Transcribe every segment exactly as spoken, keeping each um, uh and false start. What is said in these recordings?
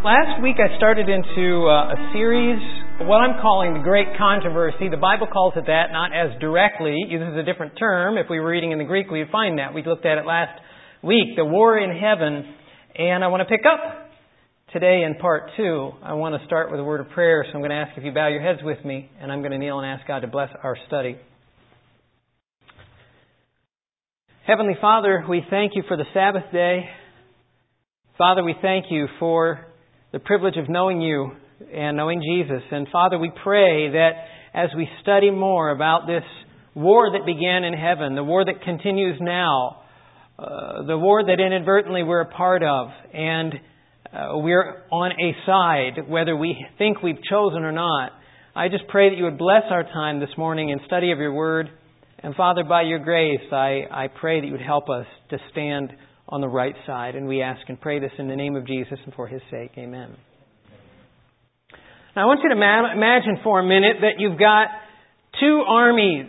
Last week I started into uh, a series, what I'm calling the Great Controversy. The Bible calls it that, not as directly. This is a different term. If we were reading in the Greek, we'd find that. We looked at it last week, the war in heaven. And I want to pick up today in part two. I want to start with a word of prayer, so I'm going to ask if you bow your heads with me, and I'm going to kneel and ask God to bless our study. Heavenly Father, we thank you for the Sabbath day. Father, we thank you for the privilege of knowing you and knowing Jesus. And Father, we pray that as we study more about this war that began in heaven, the war that continues now, uh, the war that inadvertently we're a part of, and uh, we're on a side, whether we think we've chosen or not, I just pray that you would bless our time this morning in study of your word. And Father, by your grace, I, I pray that you would help us to stand on the right side. And we ask and pray this in the name of Jesus and for His sake. Amen. Now I want you to ma- imagine for a minute that you've got two armies.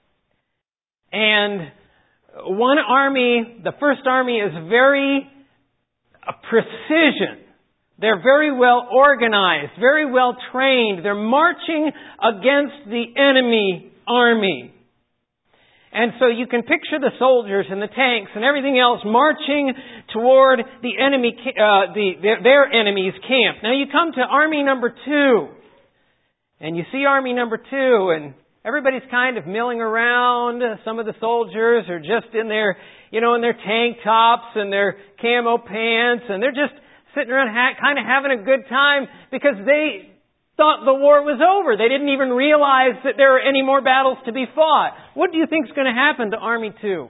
And one army, the first army is very uh, precision. They're very well organized, very well trained. They're marching against the enemy army. And so you can picture the soldiers and the tanks and everything else marching toward the enemy, uh, the, their, their enemy's camp. Now you come to army number two, and you see army number two, and everybody's kind of milling around. Some of the soldiers are just in their, you know, in their tank tops and their camo pants, and they're just sitting around ha- kind of having a good time because they thought the war was over. They didn't even realize that there were any more battles to be fought. What do you think is going to happen to Army two?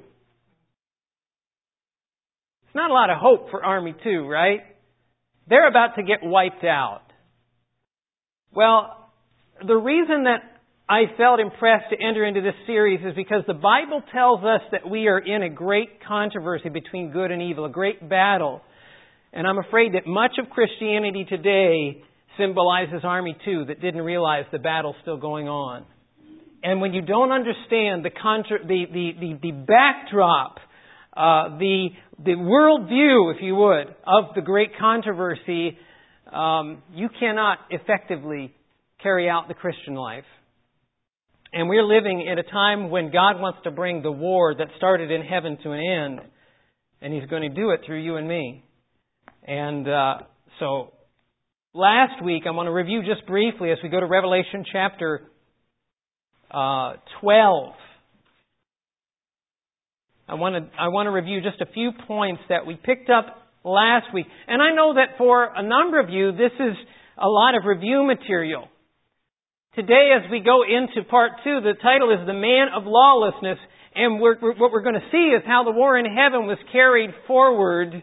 It's not a lot of hope for Army two, right? They're about to get wiped out. Well, the reason that I felt impressed to enter into this series is because the Bible tells us that we are in a great controversy between good and evil, a great battle. And I'm afraid that much of Christianity today symbolizes Army two that didn't realize the battle's still going on. And when you don't understand the contra- the, the, the, the backdrop, uh, the the worldview, if you would, of the great controversy, um, you cannot effectively carry out the Christian life. And we're living in a time when God wants to bring the war that started in heaven to an end. And He's going to do it through you and me. And uh, so... Last week, I want to review just briefly as we go to Revelation chapter uh, twelve. I want to I want to review just a few points that we picked up last week. And I know that for a number of you, this is a lot of review material. Today, as we go into part two, the title is The Man of Lawlessness. And we're, we're, what we're going to see is how the war in heaven was carried forward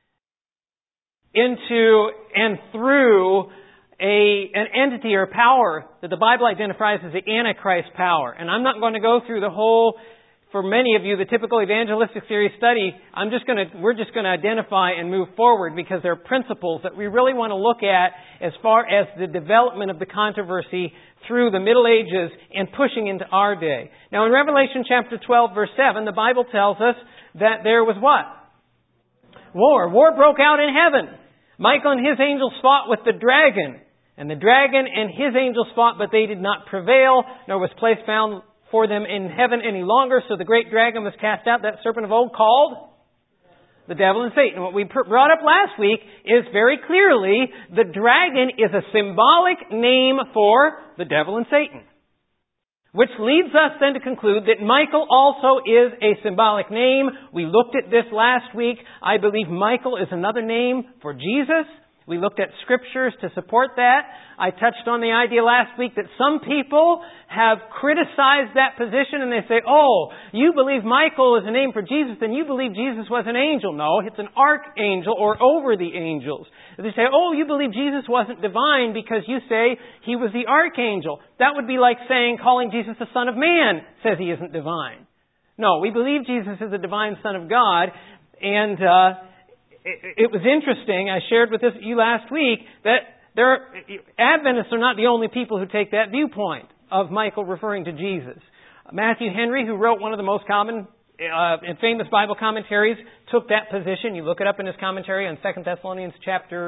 into and through a an entity or power that the Bible identifies as the Antichrist power. And I'm not going to go through the whole, for many of you, the typical evangelistic series study. I'm just going to, we're just going to identify and move forward because there are principles that we really want to look at as far as the development of the controversy through the Middle Ages and pushing into our day. Now in Revelation chapter twelve, verse seven, the Bible tells us that there was what? War. War broke out in heaven. Michael and his angels fought with the dragon. And the dragon and his angels fought, but they did not prevail, nor was place found for them in heaven any longer. So the great dragon was cast out, that serpent of old called the devil and Satan. What we brought up last week is very clearly the dragon is a symbolic name for the devil and Satan. Which leads us then to conclude that Michael also is a symbolic name. We looked at this last week. I believe Michael is another name for Jesus. We looked at scriptures to support that. I touched on the idea last week that some people have criticized that position and they say, oh, you believe Michael is a name for Jesus, then you believe Jesus was an angel. No, it's an archangel or over the angels. They say, oh, you believe Jesus wasn't divine because you say He was the archangel. That would be like saying, calling Jesus the Son of Man says He isn't divine. No, we believe Jesus is the divine Son of God. And uh, it, it was interesting, I shared with this, you last week, that there are, Adventists are not the only people who take that viewpoint of Michael referring to Jesus. Matthew Henry, who wrote one of the most common uh, and famous Bible commentaries, took that position. You look it up in his commentary on Second Thessalonians chapter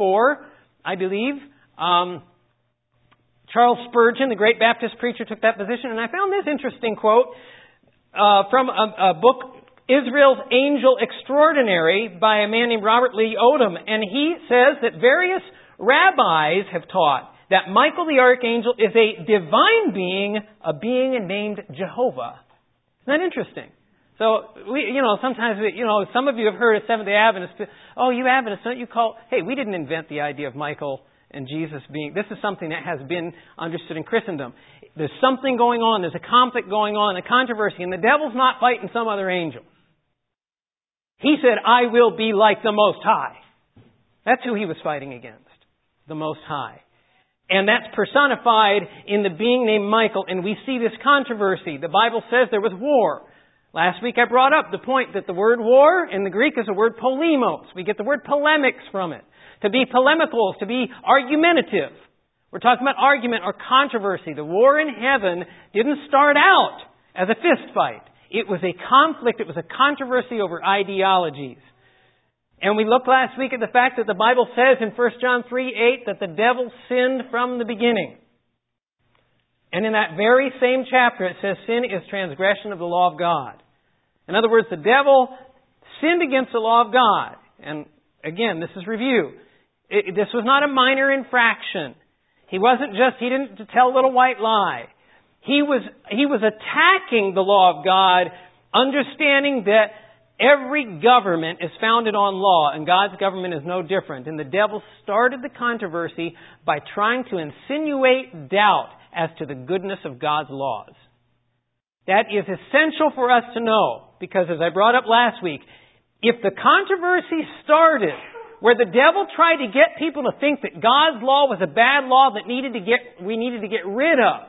before, I believe. Um, Charles Spurgeon, the great Baptist preacher, took that position. And I found this interesting quote uh, from a, a book, Israel's Angel Extraordinary, by a man named Robert Lee Odom. And he says that various rabbis have taught that Michael the Archangel is a divine being, a being named Jehovah. Isn't that interesting? So, we, you know, sometimes, we, you know, some of you have heard of Seventh-day Adventists. Oh, you Adventists, don't you call... Hey, we didn't invent the idea of Michael and Jesus being... This is something that has been understood in Christendom. There's something going on. There's a conflict going on, a controversy, and the devil's not fighting some other angel. He said, I will be like the Most High. That's who he was fighting against. The Most High. And that's personified in the being named Michael. And we see this controversy. The Bible says there was war. Last week I brought up the point that the word war in the Greek is the word polemos. We get the word polemics from it. To be polemical, to be argumentative. We're talking about argument or controversy. The war in heaven didn't start out as a fist fight. It was a conflict. It was a controversy over ideologies. And we looked last week at the fact that the Bible says in First John three eight that the devil sinned from the beginning. And in that very same chapter it says sin is transgression of the law of God. In other words, the devil sinned against the law of God. And again, this is review. It, this was not a minor infraction. He wasn't just, he didn't tell a little white lie. He was, he was attacking the law of God, understanding that every government is founded on law, and God's government is no different. And the devil started the controversy by trying to insinuate doubt as to the goodness of God's laws. That is essential for us to know, because as I brought up last week, if the controversy started where the devil tried to get people to think that God's law was a bad law that needed to get, we needed to get rid of,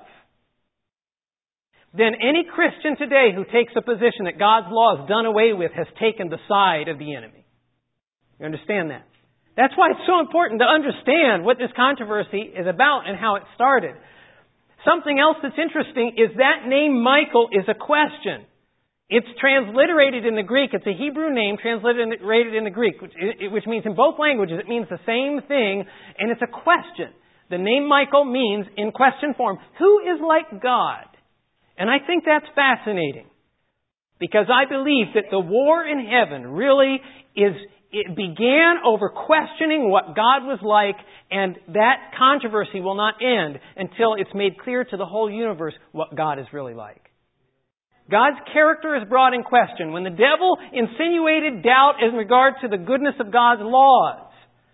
then any Christian today who takes a position that God's law is done away with has taken the side of the enemy. You understand that? That's why it's so important to understand what this controversy is about and how it started. Something else that's interesting is that name Michael is a question. It's transliterated in the Greek. It's a Hebrew name transliterated in the Greek, which, which means in both languages it means the same thing, and it's a question. The name Michael means, in question form, who is like God? And I think that's fascinating, because I believe that the war in heaven really is, it began over questioning what God was like, and that controversy will not end until it's made clear to the whole universe what God is really like. God's character is brought in question when the devil insinuated doubt in regard to the goodness of God's laws.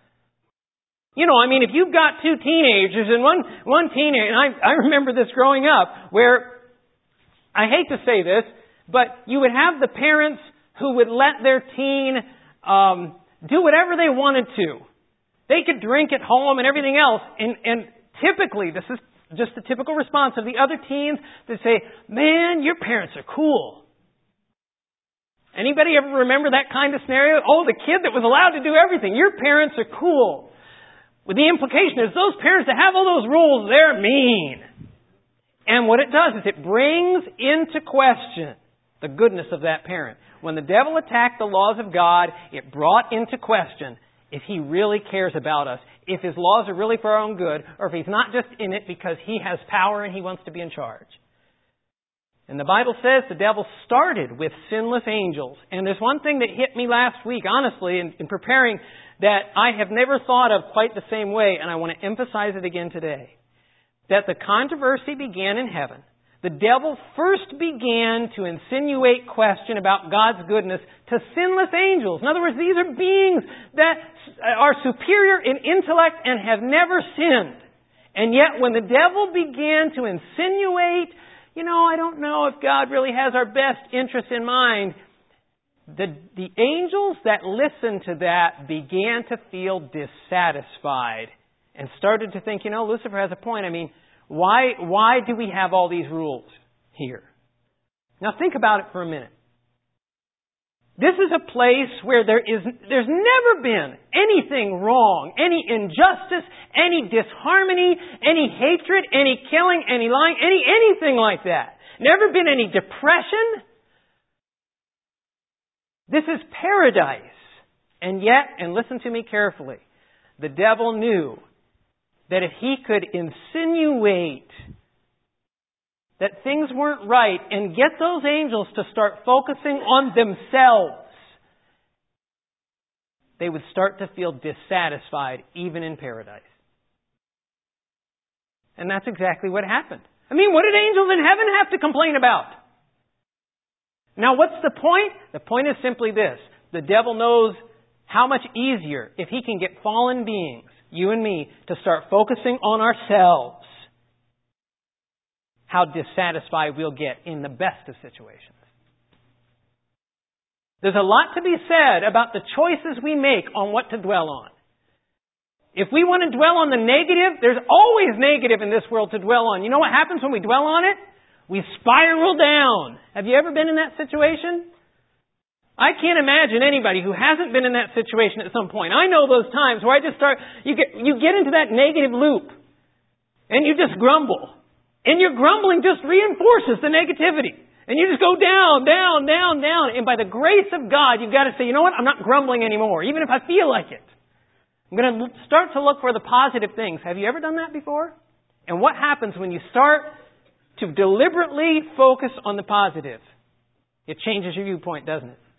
You know, I mean, if you've got two teenagers and one, one teenager, and I, I remember this growing up, where, I hate to say this, but you would have the parents who would let their teen um, do whatever they wanted to. They could drink at home and everything else, and, and typically, this is just the typical response of the other teens, they say, man, your parents are cool. Anybody ever remember that kind of scenario? Oh, the kid that was allowed to do everything. Your parents are cool. Well, the implication is those parents that have all those rules, they're mean. And what it does is it brings into question the goodness of that parent. When the devil attacked the laws of God, it brought into question if He really cares about us, if His laws are really for our own good, or if He's not just in it because He has power and He wants to be in charge. And the Bible says the devil started with sinless angels. And there's one thing that hit me last week, honestly, in, in preparing, that I have never thought of quite the same way, and I want to emphasize it again today. That the controversy began in heaven. The devil first began to insinuate question about God's goodness to sinless angels. In other words, these are beings that are superior in intellect and have never sinned. And yet when the devil began to insinuate, you know, I don't know if God really has our best interest in mind, the, the angels that listened to that began to feel dissatisfied and started to think, you know, Lucifer has a point. I mean, Why, why do we have all these rules here? Now think about it for a minute. This is a place where there is, there's never been anything wrong, any injustice, any disharmony, any hatred, any killing, any lying, any, anything like that. Never been any depression. This is paradise. And yet, and listen to me carefully, the devil knew that if he could insinuate that things weren't right and get those angels to start focusing on themselves, they would start to feel dissatisfied even in paradise. And that's exactly what happened. I mean, what did angels in heaven have to complain about? Now, what's the point? The point is simply this. The devil knows how much easier if he can get fallen beings, you and me, to start focusing on ourselves, how dissatisfied we'll get in the best of situations. There's a lot to be said about the choices we make on what to dwell on. If we want to dwell on the negative, there's always negative in this world to dwell on. You know what happens when we dwell on it? We spiral down. Have you ever been in that situation? I can't imagine anybody who hasn't been in that situation at some point. I know those times where I just start, you get, you get into that negative loop and you just grumble. And your grumbling just reinforces the negativity. And you just go down, down, down, down. And by the grace of God, you've got to say, you know what? I'm not grumbling anymore, even if I feel like it. I'm going to start to look for the positive things. Have you ever done that before? And what happens when you start to deliberately focus on the positive? It changes your viewpoint, doesn't it?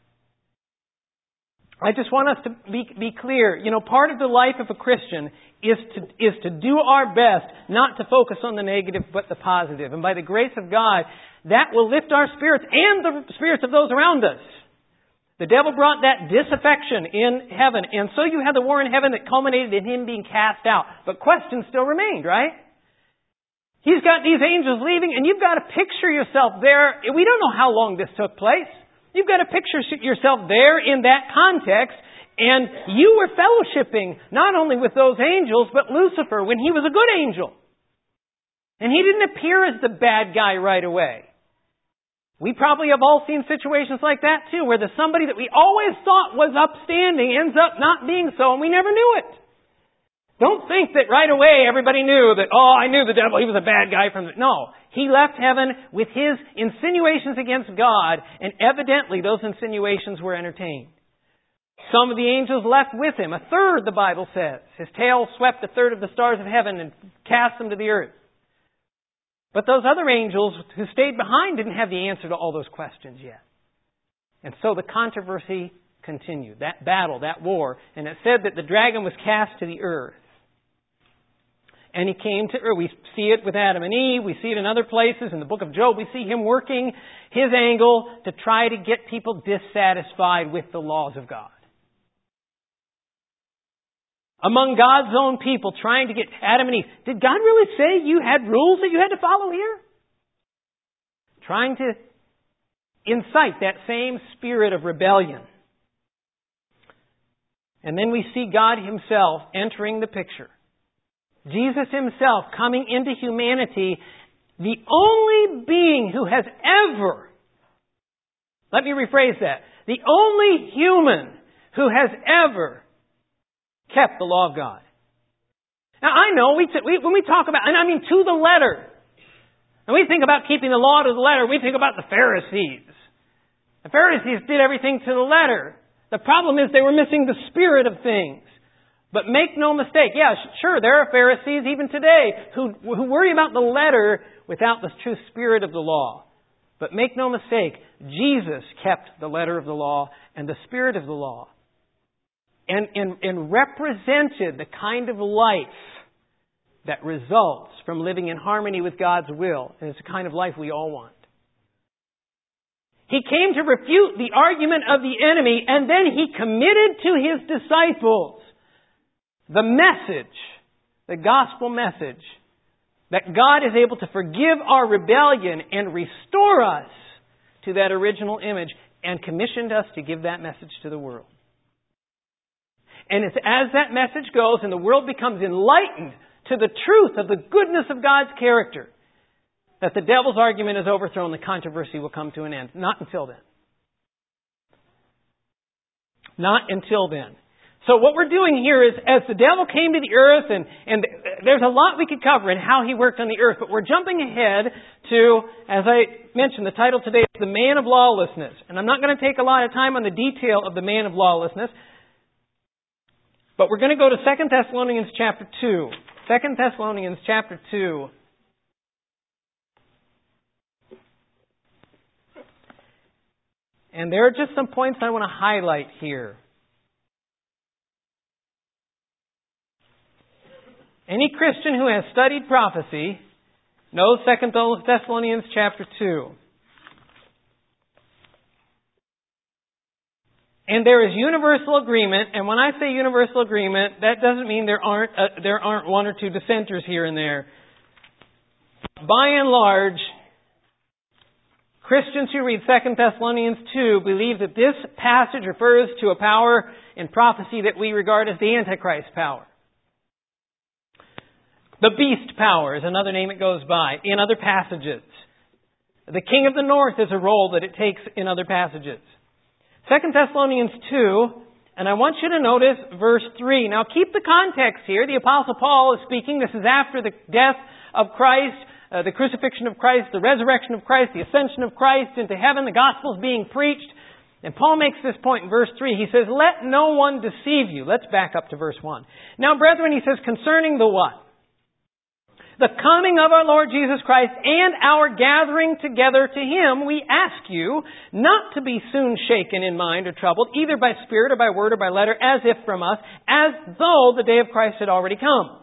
I just want us to be, be clear. You know, part of the life of a Christian is to, is to do our best not to focus on the negative but the positive. And by the grace of God, that will lift our spirits and the spirits of those around us. The devil brought that disaffection in heaven. And so you had the war in heaven that culminated in him being cast out. But questions still remained, right? He's got these angels leaving, and you've got to picture yourself there. We don't know how long this took place. You've got to picture yourself there in that context, and you were fellowshipping not only with those angels, but Lucifer when he was a good angel. And he didn't appear as the bad guy right away. We probably have all seen situations like that too, where there's somebody that we always thought was upstanding ends up not being so, and we never knew it. Don't think that right away everybody knew that, oh, I knew the devil, he was a bad guy from the... No. He left heaven with his insinuations against God, and evidently those insinuations were entertained. Some of the angels left with him. A third, the Bible says. His tail swept a third of the stars of heaven and cast them to the earth. But those other angels who stayed behind didn't have the answer to all those questions yet. And so the controversy continued. That battle, that war. And it said that the dragon was cast to the earth. And he came to earth. We see it with Adam and Eve. We see it in other places. In the book of Job, we see him working his angle to try to get people dissatisfied with the laws of God. Among God's own people, trying to get Adam and Eve. Did God really say you had rules that you had to follow here? Trying to incite that same spirit of rebellion. And then we see God Himself entering the picture. Jesus Himself coming into humanity, the only being who has ever, let me rephrase that, the only human who has ever kept the law of God. Now I know, we, we when we talk about, and I mean to the letter, and we think about keeping the law to the letter, we think about the Pharisees. The Pharisees did everything to the letter. The problem is they were missing the spirit of things. But make no mistake, yeah, sure, there are Pharisees even today who, who worry about the letter without the true spirit of the law. But make no mistake, Jesus kept the letter of the law and the spirit of the law. And, and, and represented the kind of life that results from living in harmony with God's will. And it's the kind of life we all want. He came to refute the argument of the enemy, and then He committed to His disciples the message, the gospel message, that God is able to forgive our rebellion and restore us to that original image, and commissioned us to give that message to the world. And it's as that message goes and the world becomes enlightened to the truth of the goodness of God's character, that the devil's argument is overthrown, the controversy will come to an end. Not until then. Not until then. So what we're doing here is, as the devil came to the earth, and, and there's a lot we could cover in how he worked on the earth, but we're jumping ahead to, as I mentioned, the title today is The Man of Lawlessness. And I'm not going to take a lot of time on the detail of the Man of Lawlessness. But we're going to go to Second Thessalonians chapter two. Second Thessalonians chapter two. And there are just some points I want to highlight here. Any Christian who has studied prophecy knows Second Thessalonians chapter two. And there is universal agreement, and when I say universal agreement, that doesn't mean there aren't uh, there aren't one or two dissenters here and there. By and large, Christians who read Second Thessalonians two believe that this passage refers to a power in prophecy that we regard as the Antichrist power. The beast power is another name it goes by in other passages. The king of the north is a role that it takes in other passages. Second Thessalonians two, and I want you to notice verse three. Now keep the context here. The Apostle Paul is speaking. This is after the death of Christ, uh, the crucifixion of Christ, the resurrection of Christ, the ascension of Christ into heaven. The gospel is being preached. And Paul makes this point in verse three. He says, let no one deceive you. Let's back up to verse one. Now, brethren, he says, concerning the what? The coming of our Lord Jesus Christ and our gathering together to Him, we ask you not to be soon shaken in mind or troubled, either by spirit or by word or by letter, as if from us, as though the day of Christ had already come.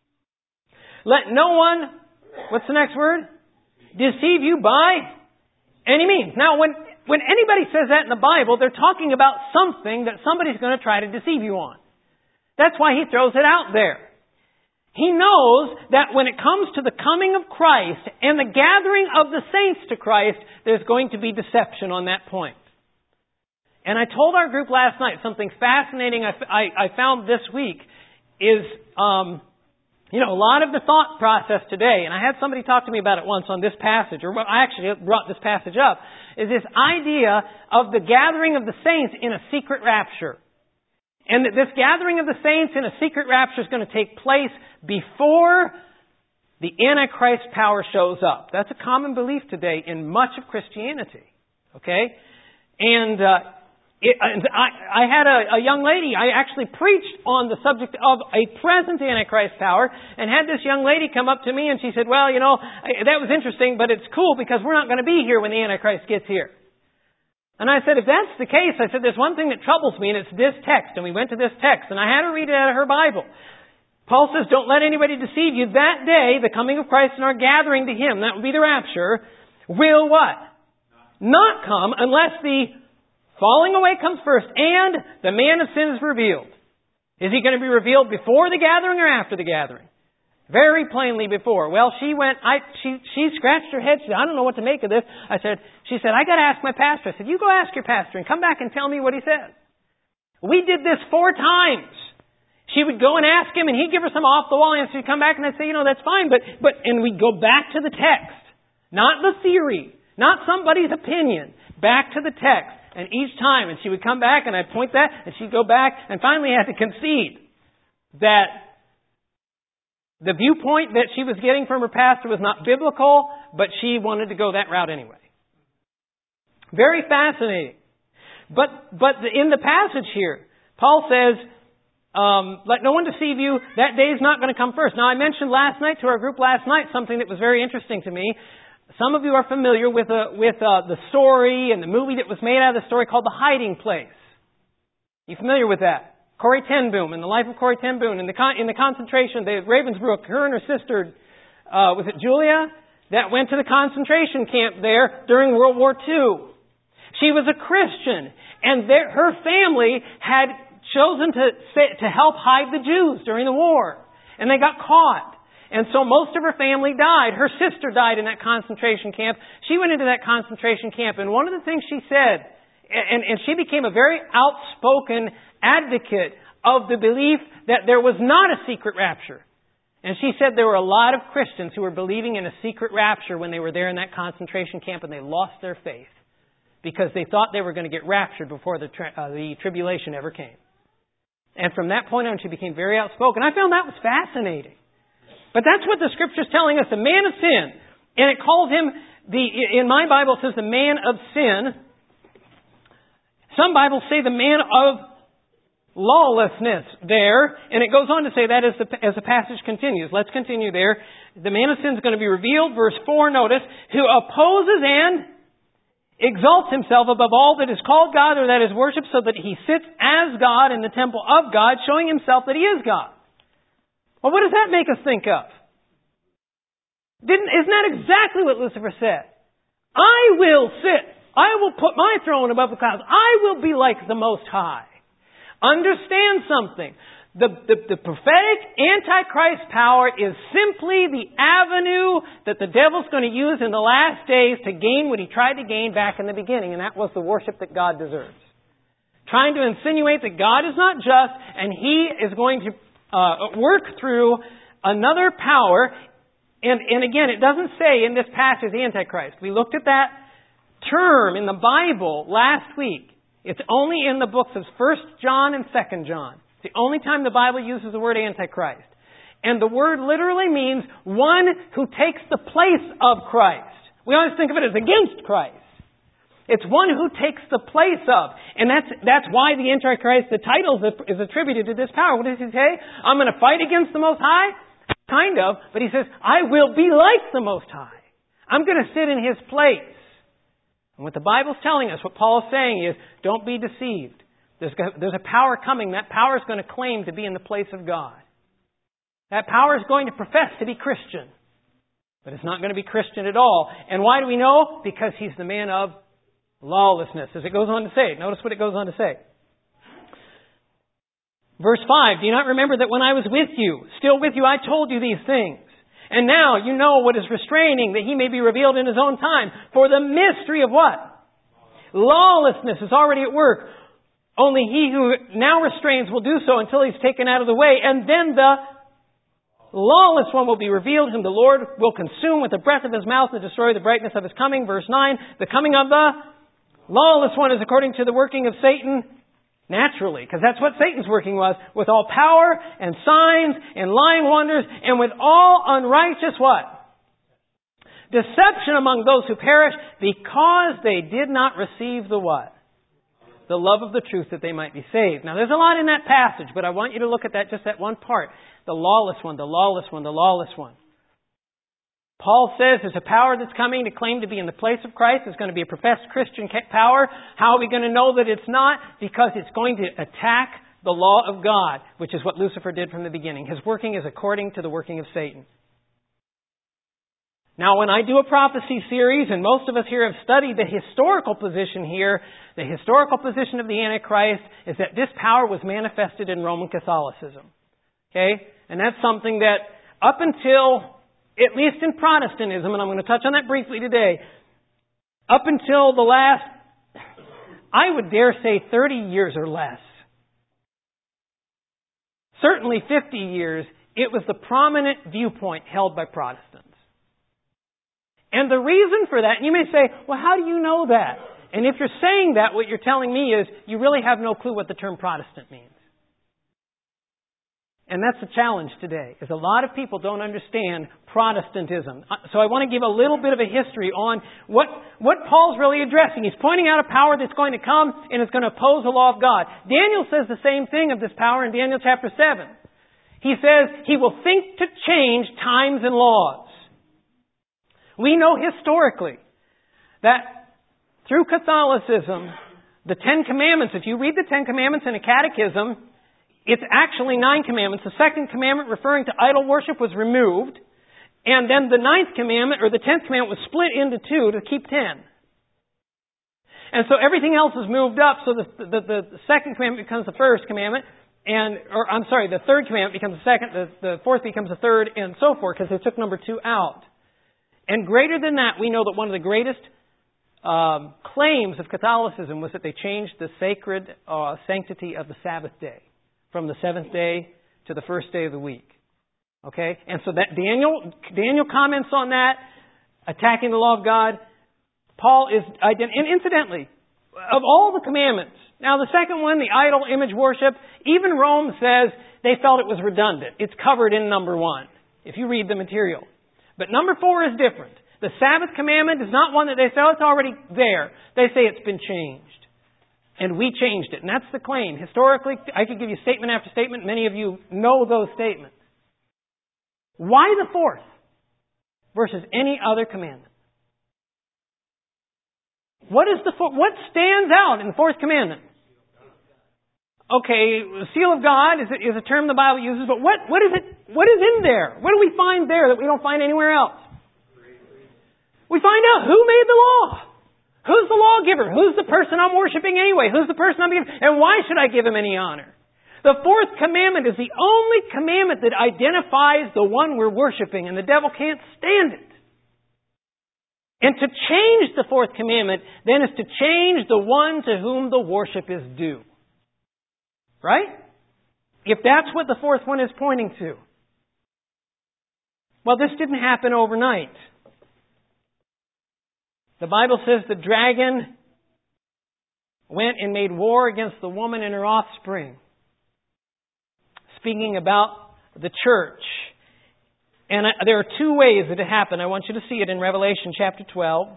Let no one, what's the next word? Deceive you by any means. Now, when, when anybody says that in the Bible, they're talking about something that somebody's going to try to deceive you on. That's why he throws it out there. He knows that when it comes to the coming of Christ and the gathering of the saints to Christ, there's going to be deception on that point. And I told our group last night something fascinating I, I, I found this week is, um, you know, a lot of the thought process today, and I had somebody talk to me about it once on this passage, or I actually brought this passage up, is this idea of the gathering of the saints in a secret rapture. And that this gathering of the saints in a secret rapture is going to take place before the Antichrist power shows up. That's a common belief today in much of Christianity. Okay? And, uh, it, and I, I had a, a young lady, I actually preached on the subject of a present Antichrist power, and had this young lady come up to me and she said, well, you know, that was interesting, but it's cool because we're not going to be here when the Antichrist gets here. And I said, if that's the case, I said, there's one thing that troubles me, and it's this text. And we went to this text, and I had her read it out of her Bible. Paul says, don't let anybody deceive you. That day, the coming of Christ and our gathering to Him, that would be the rapture, will what? Not come unless the falling away comes first and the man of sin is revealed. Is he going to be revealed before the gathering or after the gathering? Very plainly before. Well, she went, I, she, she scratched her head. She said, I don't know what to make of this. I said, she said, I got to ask my pastor. I said, you go ask your pastor and come back and tell me what he says. We did this four times. She would go and ask him and he'd give her some off the wall answer. She'd come back and I'd say, you know, that's fine. But, but, and we'd go back to the text. Not the theory. Not somebody's opinion. Back to the text. And each time, and she would come back and I'd point that and she'd go back and finally had to concede that the viewpoint that she was getting from her pastor was not biblical, but she wanted to go that route anyway. Very fascinating. But but in the passage here, Paul says, um, let no one deceive you. That day is not going to come first. Now, I mentioned last night to our group last night something that was very interesting to me. Some of you are familiar with, uh, with uh, the story and the movie that was made out of the story called The Hiding Place. You familiar with that? Corrie ten Boom, and the life of Corrie ten Boom. In the, con- in the concentration, the Ravensbrück, her and her sister, uh, was it Julia, that went to the concentration camp there during World War Two. She was a Christian, and their, her family had chosen to, say, to help hide the Jews during the war. And they got caught. And so most of her family died. Her sister died in that concentration camp. She went into that concentration camp, and one of the things she said, and, and she became a very outspoken advocate of the belief that there was not a secret rapture. And she said there were a lot of Christians who were believing in a secret rapture when they were there in that concentration camp and they lost their faith because they thought they were going to get raptured before the, tri- uh, the tribulation ever came. And from that point on, she became very outspoken. I found that was fascinating. But that's what the Scripture's telling us, the man of sin. And it calls him, the in my Bible it says the man of sin. Some Bibles say the man of lawlessness there. And it goes on to say that as the, as the passage continues. Let's continue there. The man of sin is going to be revealed. Verse four, notice, who opposes and exalts himself above all that is called God or that is worshipped, so that he sits as God in the temple of God, showing himself that he is God. Well, what does that make us think of? Didn't, isn't that exactly what Lucifer said? I will sit. I will put my throne above the clouds. I will be like the Most High. Understand something. The, the, the prophetic Antichrist power is simply the avenue that the devil's going to use in the last days to gain what he tried to gain back in the beginning, and that was the worship that God deserves. Trying to insinuate that God is not just, and he is going to uh, work through another power. And, and again, it doesn't say in this passage the Antichrist. We looked at that term in the Bible last week. It's only in the books of First John and Second John. It's the only time the Bible uses the word Antichrist. And the word literally means one who takes the place of Christ. We always think of it as against Christ. It's one who takes the place of. And that's that's why the Antichrist, the title is attributed to this power. What does he say? I'm going to fight against the Most High? Kind of. But he says, I will be like the Most High. I'm going to sit in his place. And what the Bible's telling us, what Paul's saying is, don't be deceived. There's, there's a power coming. That power is going to claim to be in the place of God. That power is going to profess to be Christian. But it's not going to be Christian at all. And why do we know? Because he's the man of lawlessness, as it goes on to say. Notice what it goes on to say. Verse five, do you not remember that when I was with you, still with you, I told you these things? And now you know what is restraining, that he may be revealed in his own time. For the mystery of what? Lawlessness is already at work. Only he who now restrains will do so until he's taken out of the way. And then the lawless one will be revealed, whom the Lord will consume with the breath of his mouth and destroy the brightness of his coming. Verse nine, the coming of the lawless one is according to the working of Satan naturally, because that's what Satan's working was, with all power and signs and lying wonders and with all unrighteous what? Deception among those who perish, because they did not receive the what? The love of the truth, that they might be saved. Now there's a lot in that passage, but I want you to look at that, just that one part. The lawless one, the lawless one, the lawless one. Paul says there's a power that's coming to claim to be in the place of Christ. It's going to be a professed Christian power. How are we going to know that it's not? Because it's going to attack the law of God, which is what Lucifer did from the beginning. His working is according to the working of Satan. Now, when I do a prophecy series, and most of us here have studied the historical position here, the historical position of the Antichrist is that this power was manifested in Roman Catholicism. Okay? And that's something that up until, at least in Protestantism, and I'm going to touch on that briefly today, up until the last, I would dare say thirty years or less, certainly fifty years, it was the prominent viewpoint held by Protestants. And the reason for that, and you may say, well, how do you know that? And if you're saying that, what you're telling me is you really have no clue what the term Protestant means. And that's the challenge today, is a lot of people don't understand Protestantism. So I want to give a little bit of a history on what, what Paul's really addressing. He's pointing out a power that's going to come and it's going to oppose the law of God. Daniel says the same thing of this power in Daniel chapter seven. He says he will think to change times and laws. We know historically that through Catholicism, the Ten Commandments, if you read the Ten Commandments in a catechism, it's actually nine commandments. The second commandment, referring to idol worship, was removed. And then the ninth commandment, or the tenth commandment, was split into two to keep ten. And so everything else is moved up. So the, the, the, the second commandment becomes the first commandment. And, or I'm sorry, the third commandment becomes the second. The, the fourth becomes the third, and so forth, because they took number two out. And greater than that, we know that one of the greatest um, claims of Catholicism was that they changed the sacred uh, sanctity of the Sabbath day from the seventh day to the first day of the week. Okay? And so that Daniel Daniel comments on that, attacking the law of God. Paul is, and incidentally, of all the commandments, now the second one, the idol image worship, even Rome says they felt it was redundant. It's covered in number one, if you read the material. But number four is different. The Sabbath commandment is not one that they say, oh, it's already there. They say it's been changed. And we changed it. And that's the claim. Historically, I could give you statement after statement. Many of you know those statements. Why the fourth versus any other commandment? What is the what stands out in the fourth commandment? Okay, seal of God is a, is a term the Bible uses, but what, what is it? What is in there? What do we find there that we don't find anywhere else? We find out who made the law. Who's the lawgiver? Who's the person I'm worshiping anyway? Who's the person I'm giving? And why should I give him any honor? The fourth commandment is the only commandment that identifies the one we're worshiping, and the devil can't stand it. And to change the fourth commandment, then, is to change the one to whom the worship is due. Right? If that's what the fourth one is pointing to. Well, this didn't happen overnight. The Bible says the dragon went and made war against the woman and her offspring. Speaking about the church. And there are two ways that it happened. I want you to see it in Revelation chapter twelve.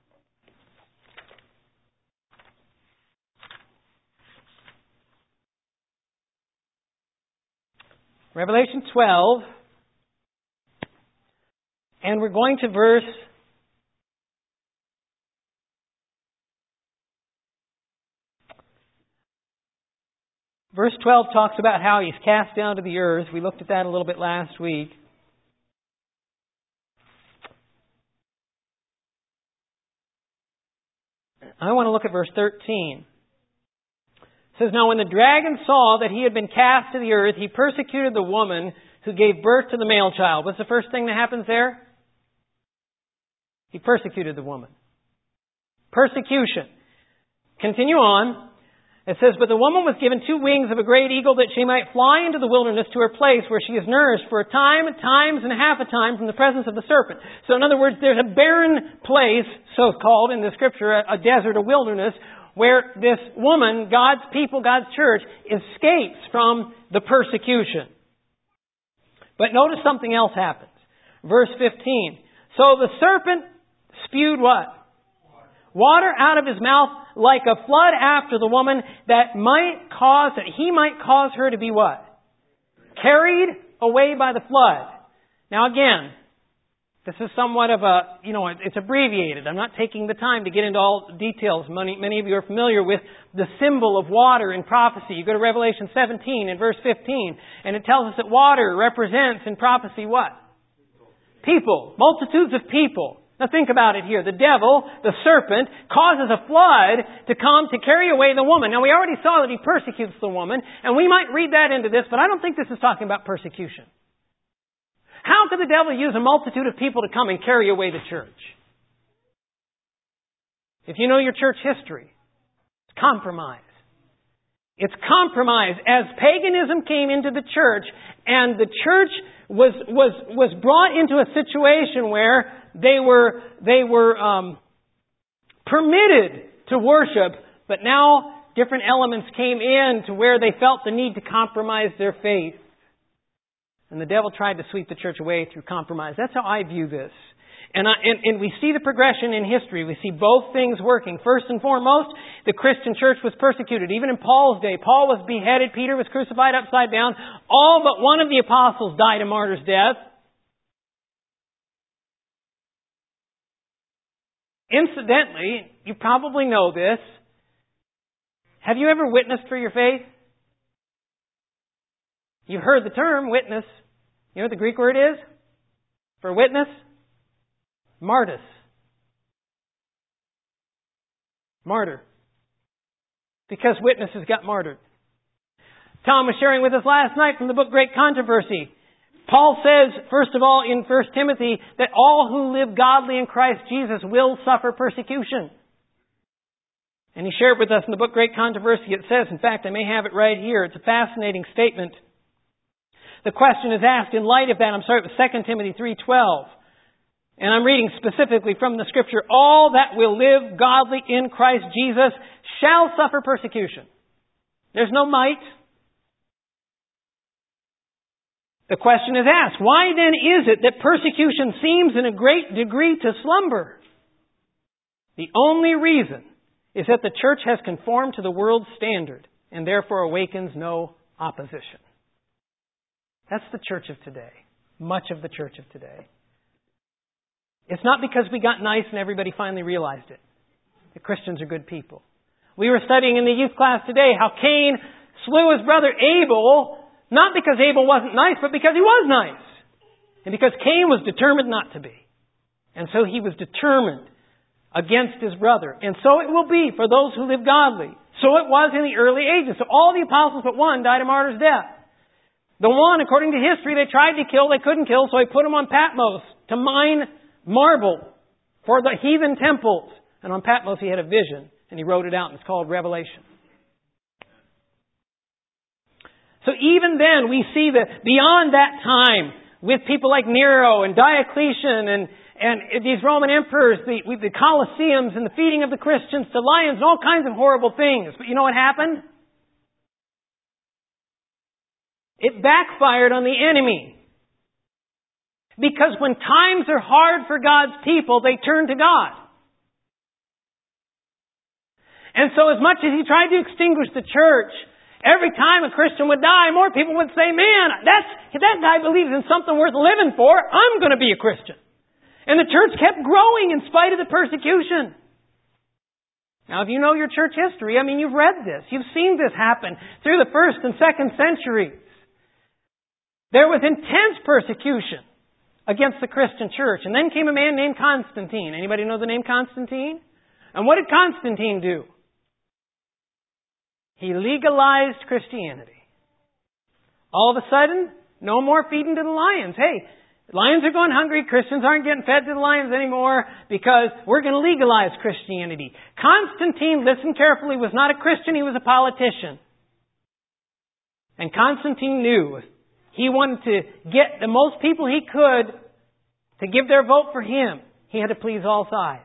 Revelation twelve. And we're going to verse Verse twelve talks about how he's cast down to the earth. We looked at that a little bit last week. I want to look at verse thirteen. It says, "Now when the dragon saw that he had been cast to the earth, he persecuted the woman who gave birth to the male child." What's the first thing that happens there? He persecuted the woman. Persecution. Continue on. It says, "But the woman was given two wings of a great eagle that she might fly into the wilderness to her place where she is nourished for a time, times and a half a time from the presence of the serpent." So in other words, there's a barren place, so called in the scripture, a desert, a wilderness, where this woman, God's people, God's church, escapes from the persecution. But notice something else happens. Verse fifteen. "So the serpent spewed" what? "Water out of his mouth like a flood after the woman, that might cause, that he might cause her to be" what? "Carried away by the flood." Now again, this is somewhat of a, you know, it's abbreviated. I'm not taking the time to get into all the details. Many, many of you are familiar with the symbol of water in prophecy. You go to Revelation seventeen and verse fifteen, and it tells us that water represents in prophecy what? People. Multitudes of people. Now think about it here. The devil, the serpent, causes a flood to come to carry away the woman. Now we already saw that he persecutes the woman, and we might read that into this, but I don't think this is talking about persecution. How could the devil use a multitude of people to come and carry away the church? If you know your church history, it's compromise. It's compromise. As paganism came into the church, and the church was was was brought into a situation where they were they were um, permitted to worship, but now different elements came in to where they felt the need to compromise their faith. And the devil tried to sweep the church away through compromise. That's how I view this. And, I, and, and we see the progression in history. We see both things working. First and foremost, the Christian church was persecuted. Even in Paul's day, Paul was beheaded. Peter was crucified upside down. All but one of the apostles died a martyr's death. Incidentally, you probably know this. Have you ever witnessed for your faith? You've heard the term witness. You know what the Greek word is for witness? Martys. Martyr. Because witnesses got martyred. Tom was sharing with us last night from the book Great Controversy. Paul says, first of all, in First Timothy, that all who live godly in Christ Jesus will suffer persecution. And he shared with us in the book Great Controversy, it says, in fact, I may have it right here. It's a fascinating statement. The question is asked in light of that. I'm sorry, it was Second Timothy three twelve. And I'm reading specifically from the Scripture. All that will live godly in Christ Jesus shall suffer persecution. There's no might. The question is asked, why then is it that persecution seems in a great degree to slumber? The only reason is that the church has conformed to the world's standard and therefore awakens no opposition. That's the church of today. Much of the church of today. It's not because we got nice and everybody finally realized it. The Christians are good people. We were studying in the youth class today how Cain slew his brother Abel, not because Abel wasn't nice, but because he was nice. And because Cain was determined not to be. And so he was determined against his brother. And so it will be for those who live godly. So it was in the early ages. So all the apostles but one died a martyr's death. The one, according to history, they tried to kill, they couldn't kill, so he put him on Patmos to mine marble for the heathen temples. And on Patmos he had a vision, and he wrote it out, and it's called Revelation. So even then, we see that beyond that time, with people like Nero and Diocletian and, and these Roman emperors, the, with the Colosseums and the feeding of the Christians to lions and all kinds of horrible things. But you know what happened? It backfired on the enemy. Because when times are hard for God's people, they turn to God. And so as much as he tried to extinguish the church, every time a Christian would die, more people would say, man, that's, that guy believes in something worth living for. I'm going to be a Christian. And the church kept growing in spite of the persecution. Now, if you know your church history, I mean, you've read this. You've seen this happen through the first and second centuries. There was intense persecution against the Christian church. And then came a man named Constantine. Anybody know the name Constantine? And what did Constantine do? He legalized Christianity. All of a sudden, no more feeding to the lions. Hey, lions are going hungry. Christians aren't getting fed to the lions anymore because we're going to legalize Christianity. Constantine, listen carefully, was not a Christian. He was a politician. And Constantine knew he wanted to get the most people he could to give their vote for him. He had to please all sides.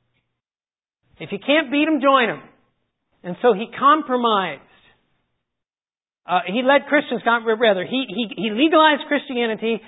If you can't beat them, join them. And so he compromised. Uh, he led Christians, rather, he, he, he legalized Christianity.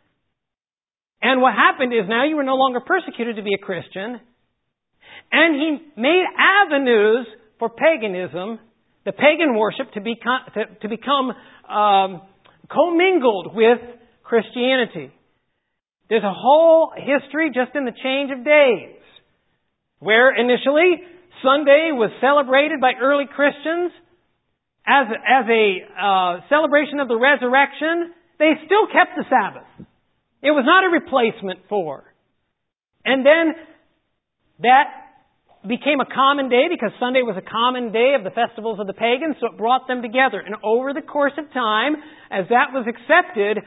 And what happened is now you were no longer persecuted to be a Christian. And he made avenues for paganism, the pagan worship, to, be, to, to become um, commingled with Christianity. There's a whole history just in the change of days, where initially Sunday was celebrated by early Christians as, as a uh, celebration of the resurrection. They still kept the Sabbath. It was not a replacement for. And then that became a common day because Sunday was a common day of the festivals of the pagans, so it brought them together. And over the course of time, as that was accepted,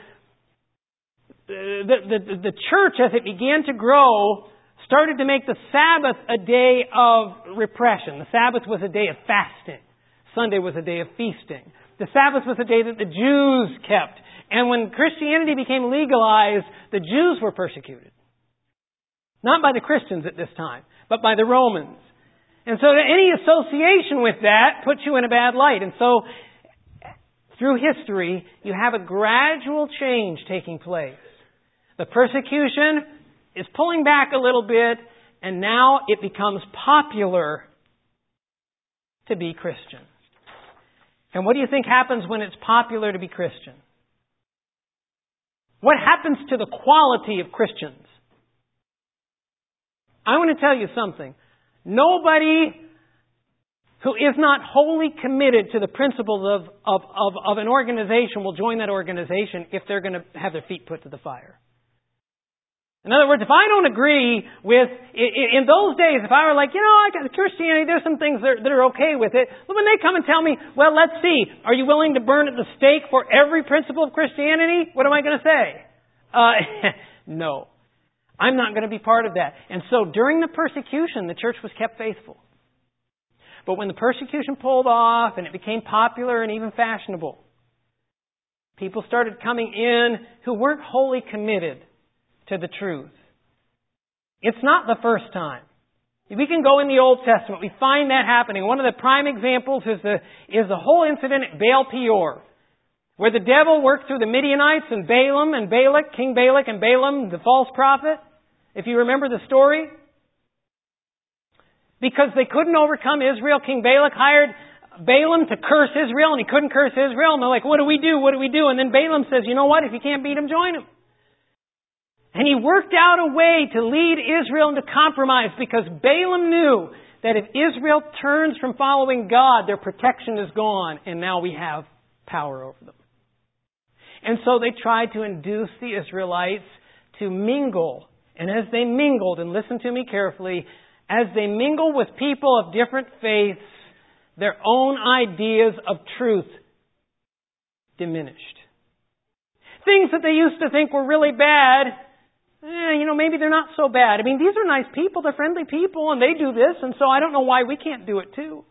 the, the, the church, as it began to grow, started to make the Sabbath a day of repression. The Sabbath was a day of fasting. Sunday was a day of feasting. The Sabbath was a day that the Jews kept. And when Christianity became legalized, the Jews were persecuted. Not by the Christians at this time, but by the Romans. And so any association with that puts you in a bad light. And so through history, you have a gradual change taking place. The persecution is pulling back a little bit, and now it becomes popular to be Christian. And what do you think happens when it's popular to be Christian? What happens to the quality of Christians? I want to tell you something. Nobody who is not wholly committed to the principles of, of, of, of an organization will join that organization if they're going to have their feet put to the fire. In other words, if I don't agree with, in those days, if I were like, you know, I got Christianity, there's some things that are, that are okay with it. But when they come and tell me, well, let's see, are you willing to burn at the stake for every principle of Christianity? What am I going to say? Uh, no. I'm not going to be part of that. And so during the persecution, the church was kept faithful. But when the persecution pulled off and it became popular and even fashionable, people started coming in who weren't wholly committed to the truth. It's not the first time. We can go in the Old Testament. We find that happening. One of the prime examples is the, is the whole incident at Baal Peor, where the devil worked through the Midianites and Balaam and Balak, King Balak and Balaam, the false prophet. If you remember the story. Because they couldn't overcome Israel, King Balak hired Balaam to curse Israel, and he couldn't curse Israel. And they're like, what do we do? What do we do? And then Balaam says, you know what? If you can't beat him, join him. And he worked out a way to lead Israel into compromise, because Balaam knew that if Israel turns from following God, their protection is gone, and now we have power over them. And so they tried to induce the Israelites to mingle. And as they mingled, and listen to me carefully, as they mingle with people of different faiths, their own ideas of truth diminished. Things that they used to think were really bad, eh, you know, maybe they're not so bad. I mean, these are nice people, they're friendly people, and they do this, and so I don't know why we can't do it too.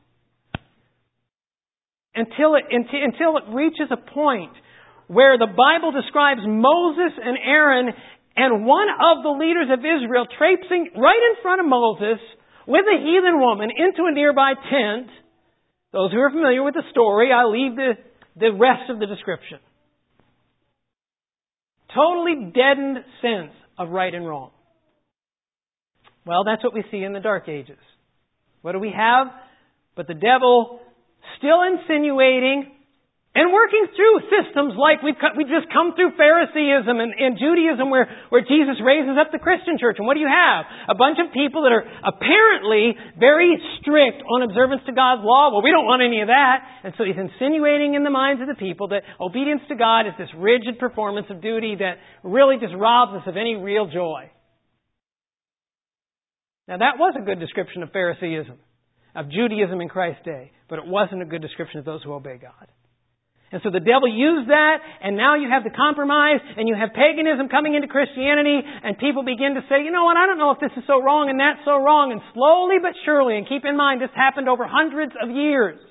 Until it, until it reaches a point where the Bible describes Moses and Aaron and one of the leaders of Israel traipsing right in front of Moses with a heathen woman into a nearby tent. Those who are familiar with the story, I'll leave the, the rest of the description. Totally deadened sense of right and wrong. Well, that's what we see in the Dark Ages. What do we have? But the devil still insinuating and working through systems like we've, we've just come through Phariseeism and, and Judaism where, where Jesus raises up the Christian church. And what do you have? A bunch of people that are apparently very strict on observance to God's law. Well, we don't want any of that. And so he's insinuating in the minds of the people that obedience to God is this rigid performance of duty that really just robs us of any real joy. Now that was a good description of Phariseeism, of Judaism in Christ's day, but it wasn't a good description of those who obey God. And so the devil used that, and now you have the compromise, and you have paganism coming into Christianity, and people begin to say, you know what, I don't know if this is so wrong and that's so wrong, and slowly but surely, and keep in mind this happened over hundreds of years,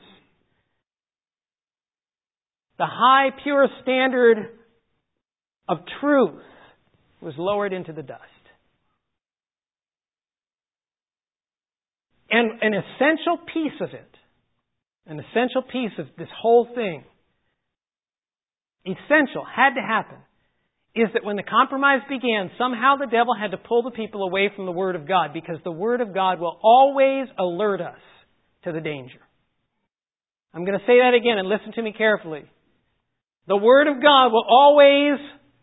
the high, pure standard of truth was lowered into the dust. And an essential piece of it, an essential piece of this whole thing, essential, had to happen, is that when the compromise began, somehow the devil had to pull the people away from the Word of God, because the Word of God will always alert us to the danger. I'm going to say that again, and listen to me carefully. The Word of God will always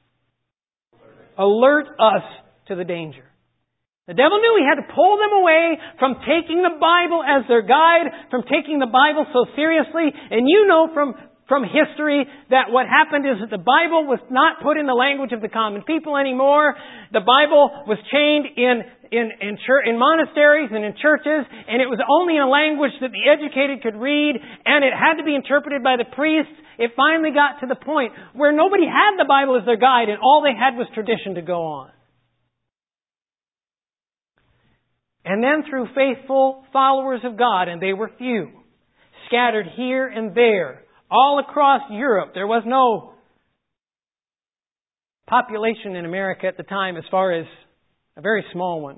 alert us to the danger. The devil knew he had to pull them away from taking the Bible as their guide, from taking the Bible so seriously. And you know from, from history that what happened is that the Bible was not put in the language of the common people anymore. The Bible was chained in, in, in, church, in monasteries and in churches, and it was only in a language that the educated could read, and it had to be interpreted by the priests. It finally got to the point where nobody had the Bible as their guide, and all they had was tradition to go on. And then through faithful followers of God, and they were few, scattered here and there, all across Europe. There was no population in America at the time as far as a very small one.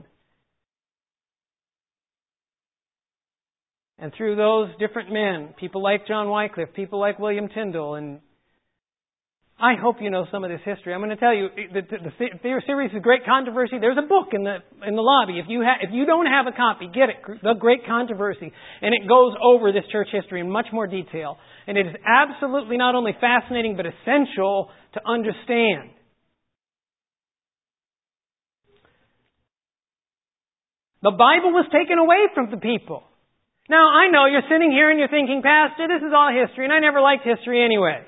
And through those different men, people like John Wycliffe, people like William Tyndale, and I hope you know some of this history. I'm going to tell you, the, the, the series of Great Controversy, there's a book in the in the lobby. If you ha, if you don't have a copy, get it. The Great Controversy. And it goes over this church history in much more detail. And it is absolutely not only fascinating, but essential to understand. The Bible was taken away from the people. Now, I know you're sitting here and you're thinking, Pastor, this is all history, and I never liked history anyway.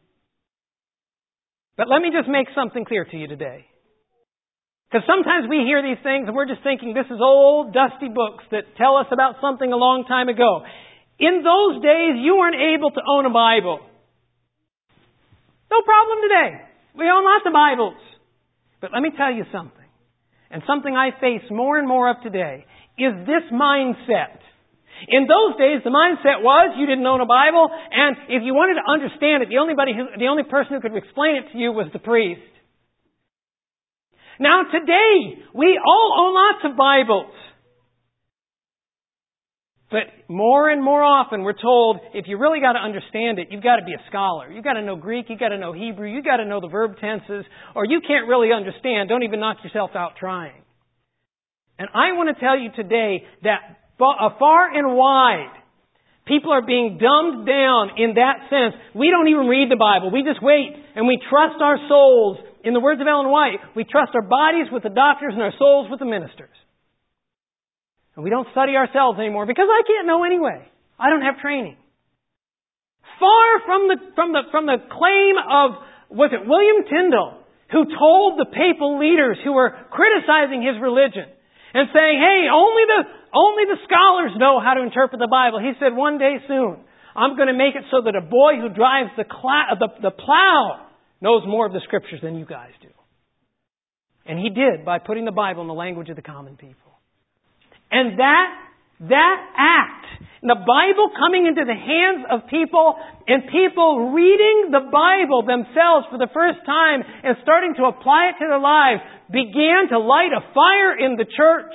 But let me just make something clear to you today. Because sometimes we hear these things and we're just thinking this is old, dusty books that tell us about something a long time ago. In those days, you weren't able to own a Bible. No problem today. We own lots of Bibles. But let me tell you something. And something I face more and more of today is this mindset. In those days, the mindset was you didn't own a Bible, and if you wanted to understand it, the only, who, the only person who could explain it to you was the priest. Now today, we all own lots of Bibles. But more and more often we're told, if you really got to understand it, you've got to be a scholar. You've got to know Greek, you've got to know Hebrew, you've got to know the verb tenses, or you can't really understand. Don't even knock yourself out trying. And I want to tell you today that far and wide. People are being dumbed down in that sense. We don't even read the Bible. We just wait and we trust our souls. In the words of Ellen White, we trust our bodies with the doctors and our souls with the ministers. And we don't study ourselves anymore because I can't know anyway. I don't have training. Far from the, from the, from the claim of, was it William Tyndale, who told the papal leaders who were criticizing his religion and saying, hey, only the, only the scholars know how to interpret the Bible. He said, one day soon, I'm going to make it so that a boy who drives the, cl- the, the plow knows more of the Scriptures than you guys do. And he did by putting the Bible in the language of the common people. And that, that act, the Bible coming into the hands of people and people reading the Bible themselves for the first time and starting to apply it to their lives began to light a fire in the church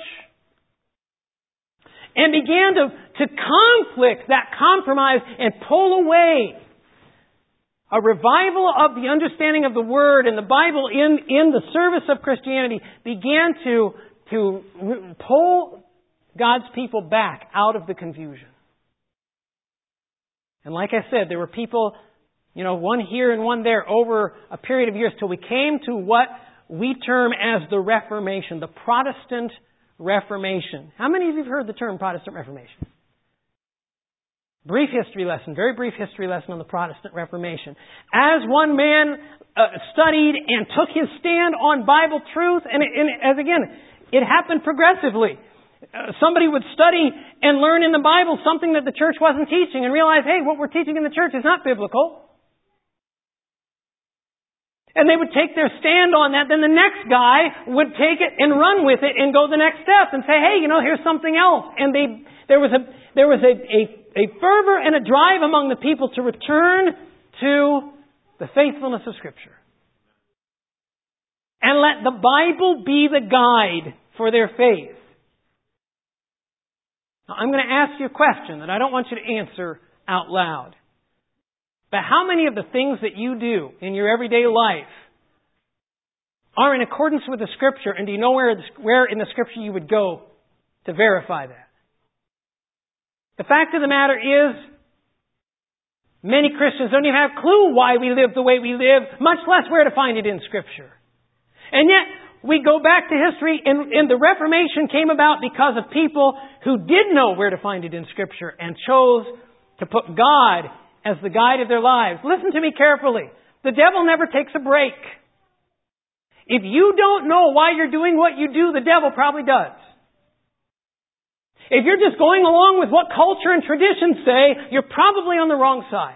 and began to, to conflict that compromise and pull away. A revival of the understanding of the Word and the Bible in, in the service of Christianity began to, to pull God's people back out of the confusion. And like I said, there were people, you know, one here and one there over a period of years till we came to what we term as the Reformation, the Protestant Reformation. How many of you have heard the term Protestant Reformation? Brief history lesson, very brief history lesson on the Protestant Reformation. As one man uh, studied and took his stand on Bible truth, and, it, and as again, it happened progressively. Uh, somebody would study and learn in the Bible something that the church wasn't teaching and realize, hey, what we're teaching in the church is not biblical. And they would take their stand on that. Then the next guy would take it and run with it and go the next step and say, hey, you know, here's something else. And they, there was a, there was a, a A fervor and a drive among the people to return to the faithfulness of Scripture. And let the Bible be the guide for their faith. Now, I'm going to ask you a question that I don't want you to answer out loud. But how many of the things that you do in your everyday life are in accordance with the Scripture? And do you know where, where in the Scripture you would go to verify that? The fact of the matter is, many Christians don't even have a clue why we live the way we live, much less where to find it in Scripture. And yet, we go back to history, and, and the Reformation came about because of people who did know where to find it in Scripture and chose to put God as the guide of their lives. Listen to me carefully. The devil never takes a break. If you don't know why you're doing what you do, the devil probably does. If you're just going along with what culture and traditions say, you're probably on the wrong side.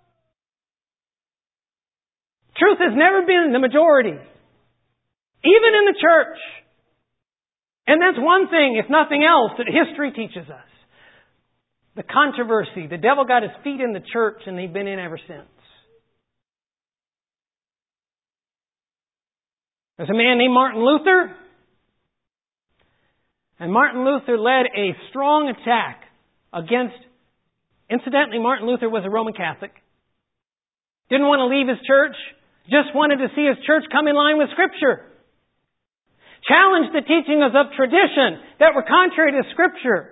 Truth has never been the majority, even in the church. And that's one thing, if nothing else, that history teaches us. The controversy. The devil got his feet in the church and they've been in ever since. There's a man named Martin Luther. And Martin Luther led a strong attack against, incidentally, Martin Luther was a Roman Catholic. Didn't want to leave his church. Just wanted to see his church come in line with Scripture. Challenged the teachings of tradition that were contrary to Scripture.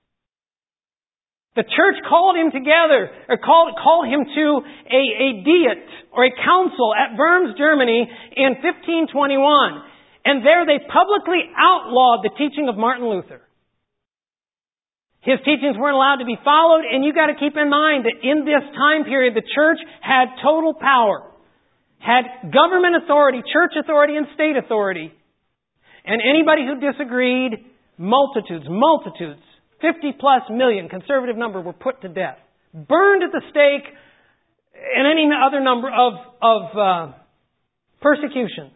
The church called him together, or called, called him to a, a diet, or a council at Worms, Germany in fifteen twenty-one. And there they publicly outlawed the teaching of Martin Luther. His teachings weren't allowed to be followed, and you got to keep in mind that in this time period, the church had total power, had government authority, church authority, and state authority. And anybody who disagreed, multitudes, multitudes, fifty plus million, conservative number, were put to death, burned at the stake, and any other number of, of uh, persecutions.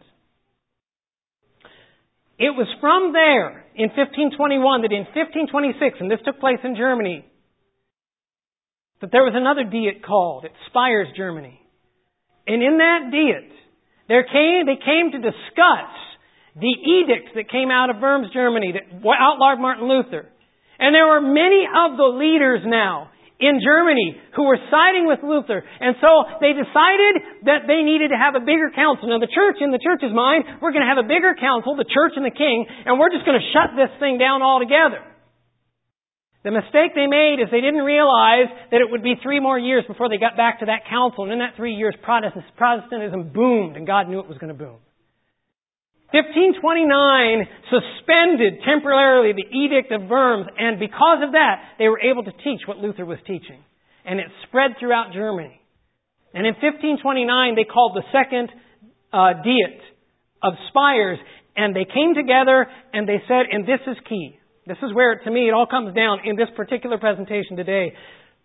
It was from there, in fifteen twenty-one, that in fifteen twenty-six, and this took place in Germany, that there was another diet called at Spires, Germany. And in that diet, there came, they came to discuss the edicts that came out of Worms, Germany, that outlawed Martin Luther. And there were many of the leaders now in Germany who were siding with Luther. And so they decided that they needed to have a bigger council. Now the church, in the church's mind, we're going to have a bigger council, the church and the king, and we're just going to shut this thing down altogether. The mistake they made is they didn't realize that it would be three more years before they got back to that council. And in that three years, Protestantism boomed, and God knew it was going to boom. fifteen twenty-nine suspended temporarily the Edict of Worms, and because of that, they were able to teach what Luther was teaching. And it spread throughout Germany. And in fifteen twenty-nine, they called the Second uh, Diet of Spires, and they came together and they said, and this is key. This is where, to me, it all comes down in this particular presentation today.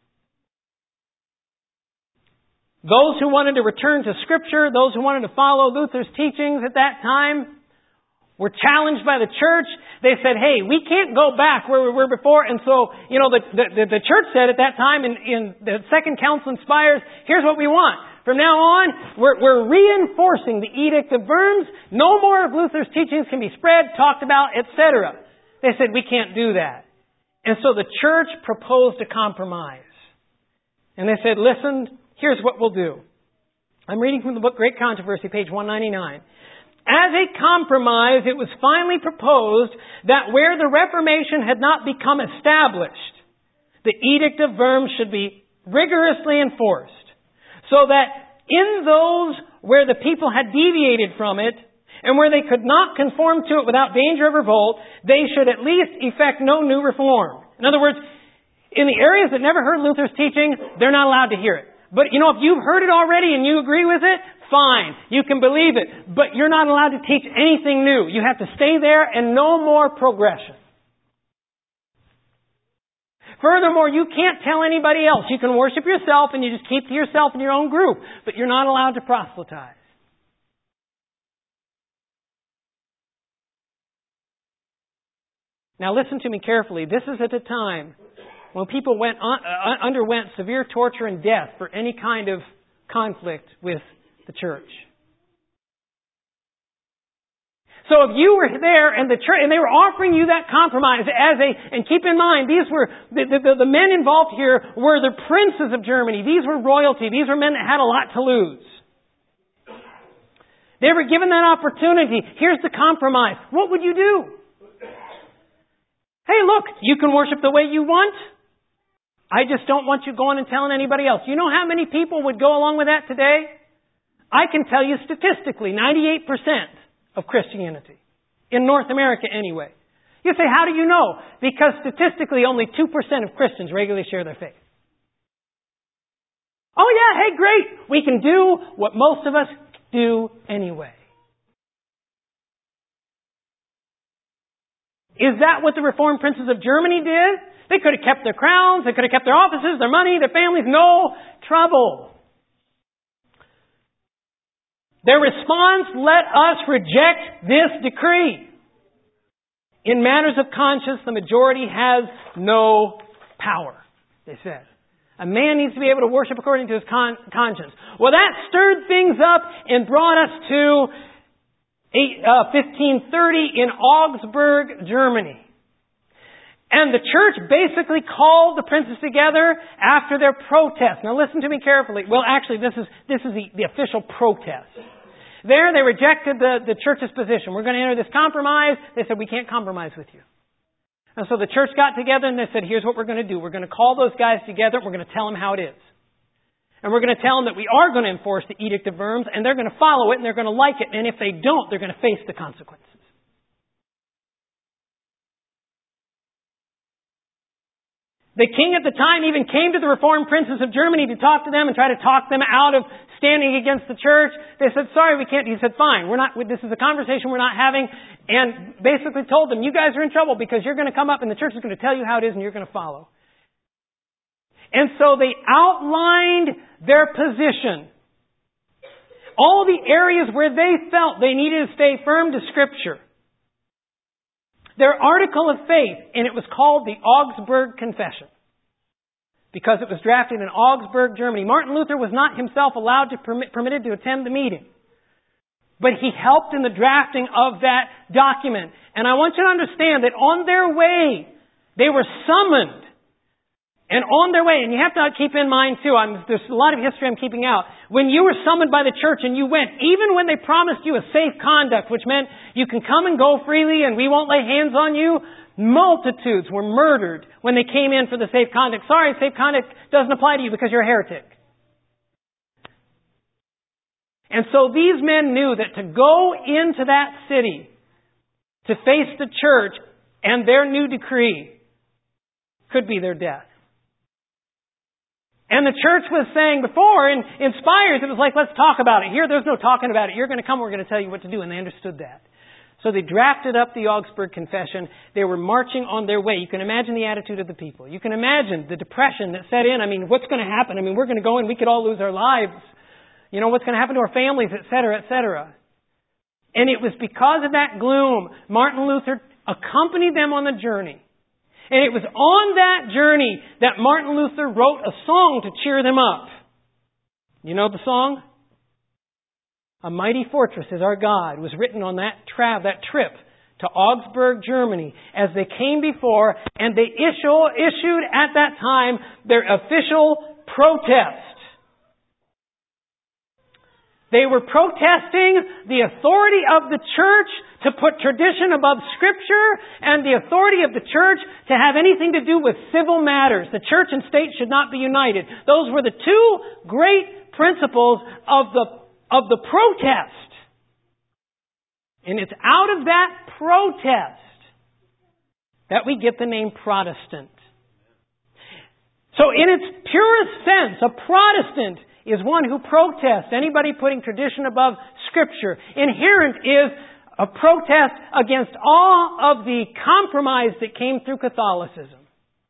Those who wanted to return to Scripture, those who wanted to follow Luther's teachings at that time, were challenged by the church. They said, hey, we can't go back where we were before. And so, you know, the, the, the church said at that time in, in the Second Council in Spires, here's what we want. From now on, we're, we're reinforcing the Edict of Worms. No more of Luther's teachings can be spread, talked about, et cetera. They said, we can't do that. And so the church proposed a compromise. And they said, listen, here's what we'll do. I'm reading from the book Great Controversy, page one ninety-nine. As a compromise, it was finally proposed that where the Reformation had not become established, the Edict of Worms should be rigorously enforced, so that in those where the people had deviated from it, and where they could not conform to it without danger of revolt, they should at least effect no new reform. In other words, in the areas that never heard Luther's teaching, they're not allowed to hear it. But, you know, if you've heard it already and you agree with it, fine. You can believe it. But you're not allowed to teach anything new. You have to stay there and no more progression. Furthermore, you can't tell anybody else. You can worship yourself and you just keep to yourself in your own group. But you're not allowed to proselytize. Now listen to me carefully. This is at a time when people went on, uh, underwent severe torture and death for any kind of conflict with the church. So if you were there and the church, and they were offering you that compromise as a, and keep in mind, these were, the, the, the men involved here were the princes of Germany. These were royalty. These were men that had a lot to lose. They were given that opportunity. Here's the compromise. What would you do? Hey, look, you can worship the way you want. I just don't want you going and telling anybody else. You know how many people would go along with that today? I can tell you statistically, ninety-eight percent of Christianity. In North America anyway. You say, how do you know? Because statistically only two percent of Christians regularly share their faith. Oh yeah, hey great. We can do what most of us do anyway. Is that what the Reformed princes of Germany did? They could have kept their crowns, they could have kept their offices, their money, their families. No trouble. Their response, let us reject this decree. In matters of conscience, the majority has no power, they said. A man needs to be able to worship according to his con- conscience. Well, that stirred things up and brought us to fifteen thirty in Augsburg, Germany. And the church basically called the princes together after their protest. Now listen to me carefully. Well, actually, this is this is the, the official protest. There, they rejected the, the church's position. We're going to enter this compromise. They said, we can't compromise with you. And so the church got together and they said, here's what we're going to do. We're going to call those guys together. We're going to tell them how it is. And we're going to tell them that we are going to enforce the Edict of Worms, and they're going to follow it, and they're going to like it. And if they don't, they're going to face the consequences. The king at the time even came to the Reformed princes of Germany to talk to them and try to talk them out of standing against the church. They said, sorry, we can't. He said, fine, we're not, this is a conversation we're not having. And basically told them, you guys are in trouble because you're going to come up and the church is going to tell you how it is and you're going to follow. And so they outlined their position. All the areas where they felt they needed to stay firm to Scripture. Their article of faith, and it was called the Augsburg Confession. Because it was drafted in Augsburg, Germany. Martin Luther was not himself allowed to permit, permitted to attend the meeting. But he helped in the drafting of that document. And I want you to understand that on their way, they were summoned And on their way, and you have to keep in mind too, I'm, there's a lot of history I'm keeping out. When you were summoned by the church and you went, even when they promised you a safe conduct, which meant you can come and go freely and we won't lay hands on you, multitudes were murdered when they came in for the safe conduct. Sorry, safe conduct doesn't apply to you because you're a heretic. And so these men knew that to go into that city to face the church and their new decree could be their death. And the church was saying before, in, in Spires, it was like, let's talk about it. Here, there's no talking about it. You're going to come, we're going to tell you what to do. And they understood that. So they drafted up the Augsburg Confession. They were marching on their way. You can imagine the attitude of the people. You can imagine the depression that set in. I mean, what's going to happen? I mean, we're going to go and we could all lose our lives. You know, what's going to happen to our families, et cetera, et cetera. And it was because of that gloom, Martin Luther accompanied them on the journey. And it was on that journey that Martin Luther wrote a song to cheer them up. You know the song? A Mighty Fortress is Our God was written on that, tra- that trip to Augsburg, Germany, as they came before, and they issue, issued at that time their official protest. They were protesting the authority of the church to put tradition above Scripture and the authority of the church to have anything to do with civil matters. The church and state should not be united. Those were the two great principles of the, of the protest. And it's out of that protest that we get the name Protestant. So in its purest sense, a Protestant is one who protests anybody putting tradition above Scripture. Inherent is a protest against all of the compromise that came through Catholicism.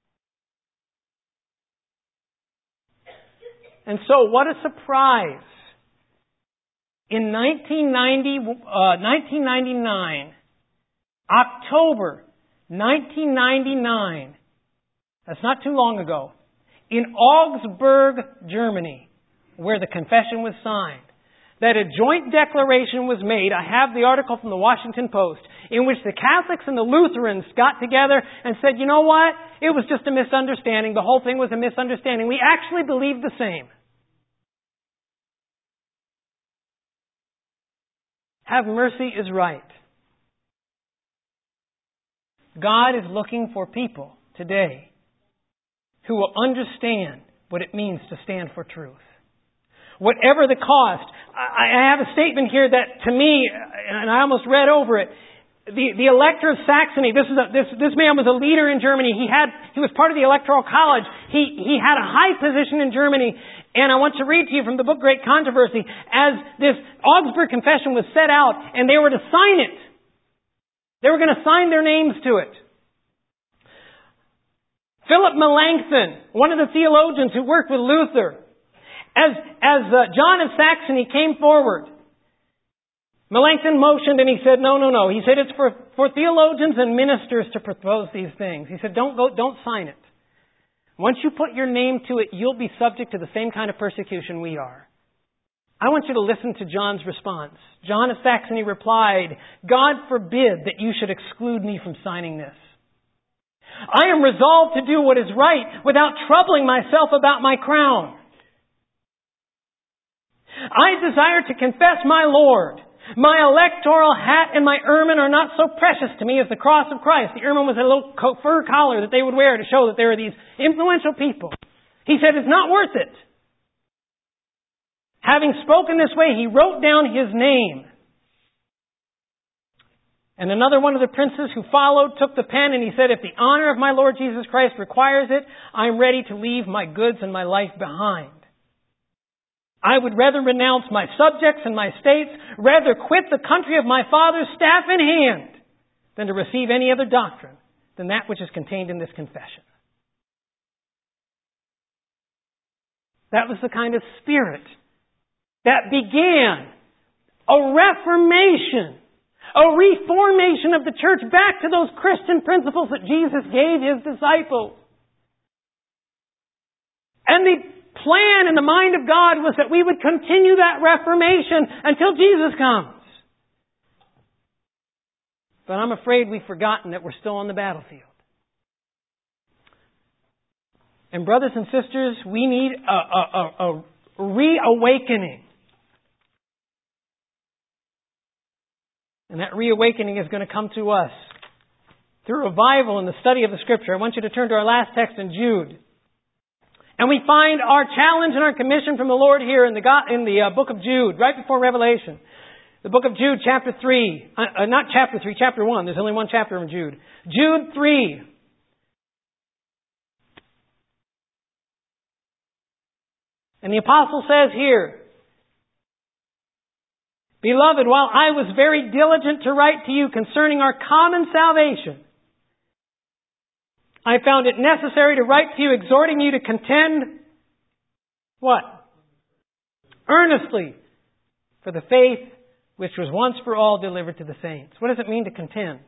And so, what a surprise. In nineteen ninety, uh, nineteen ninety-nine, October nineteen ninety-nine, that's not too long ago, in Augsburg, Germany, where the confession was signed, that a joint declaration was made. I have the article from the Washington Post, in which the Catholics and the Lutherans got together and said, you know what? It was just a misunderstanding. The whole thing was a misunderstanding. We actually believe the same. Have mercy is right. God is looking for people today who will understand what it means to stand for truth. Whatever the cost. I have a statement here that, to me, and I almost read over it, the, the Elector of Saxony, this, is a, this, this man was a leader in Germany. He had he was part of the Electoral College. He, he had a high position in Germany. And I want to read to you from the book Great Controversy, as this Augsburg Confession was set out, and they were to sign it. They were going to sign their names to it. Philip Melanchthon, one of the theologians who worked with Luther, As, as uh, John of Saxony came forward, Melanchthon motioned and he said, no, no, no. He said, it's for, for theologians and ministers to propose these things. He said, don't go, don't sign it. Once you put your name to it, you'll be subject to the same kind of persecution we are. I want you to listen to John's response. John of Saxony replied, God forbid that you should exclude me from signing this. I am resolved to do what is right without troubling myself about my crown. I desire to confess my Lord. My electoral hat and my ermine are not so precious to me as the cross of Christ. The ermine was a little fur collar that they would wear to show that they were these influential people. He said, it's not worth it. Having spoken this way, he wrote down his name. And another one of the princes who followed took the pen and he said, if the honor of my Lord Jesus Christ requires it, I'm ready to leave my goods and my life behind. I would rather renounce my subjects and my states, rather quit the country of my fathers staff in hand, than to receive any other doctrine than that which is contained in this confession. That was the kind of spirit that began a reformation, a reformation of the church back to those Christian principles that Jesus gave His disciples. And the plan in the mind of God was that we would continue that reformation until Jesus comes. But I'm afraid we've forgotten that we're still on the battlefield. And brothers and sisters, we need a, a, a, a reawakening. And that reawakening is going to come to us through revival and the study of the Scripture. I want you to turn to our last text in Jude. And we find our challenge and our commission from the Lord here in the in the uh, book of Jude, right before Revelation. The book of Jude, chapter three. Uh, uh, not chapter three, chapter one. There's only one chapter in Jude. Jude three. And the apostle says here, Beloved, while I was very diligent to write to you concerning our common salvation, I found it necessary to write to you, exhorting you to contend, what? Earnestly for the faith which was once for all delivered to the saints. What does it mean to contend?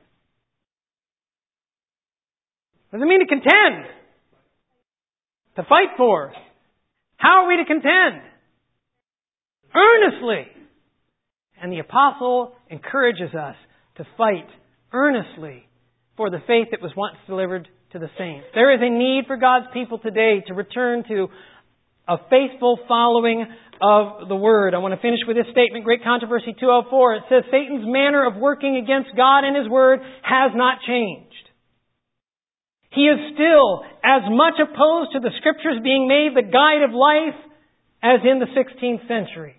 What does it mean to contend? To fight for. How are we to contend? Earnestly. And the apostle encourages us to fight earnestly for the faith that was once delivered to the saints. There is a need for God's people today to return to a faithful following of the Word. I want to finish with this statement, Great Controversy two oh four. It says, Satan's manner of working against God and His Word has not changed. He is still as much opposed to the Scriptures being made the guide of life as in the sixteenth century.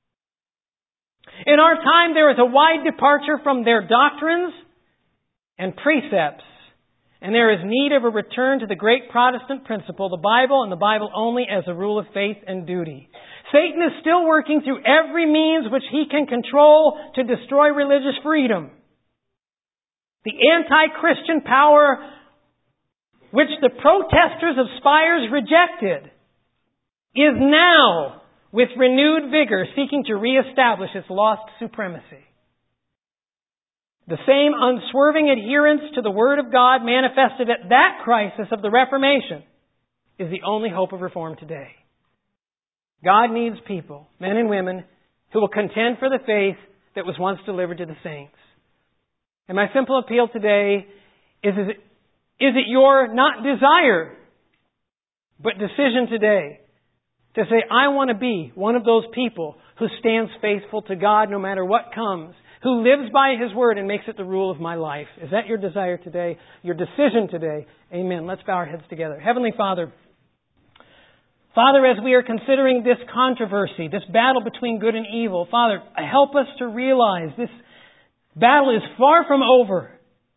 In our time, there is a wide departure from their doctrines and precepts, and there is need of a return to the great Protestant principle, the Bible and the Bible only, as a rule of faith and duty. Satan is still working through every means which he can control to destroy religious freedom. The anti-Christian power which the protesters of Spires rejected is now, with renewed vigor, seeking to reestablish its lost supremacy. The same unswerving adherence to the Word of God manifested at that crisis of the Reformation is the only hope of reform today. God needs people, men and women, who will contend for the faith that was once delivered to the saints. And my simple appeal today is, is, it, is it your not desire, but decision today to say, I want to be one of those people who stands faithful to God no matter what comes, who lives by His Word and makes it the rule of my life. Is that your desire today? Your decision today? Amen. Let's bow our heads together. Heavenly Father, Father, as we are considering this controversy, this battle between good and evil, Father, help us to realize this battle is far from over.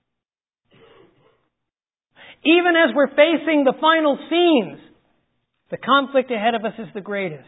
Even as we're facing the final scenes, the conflict ahead of us is the greatest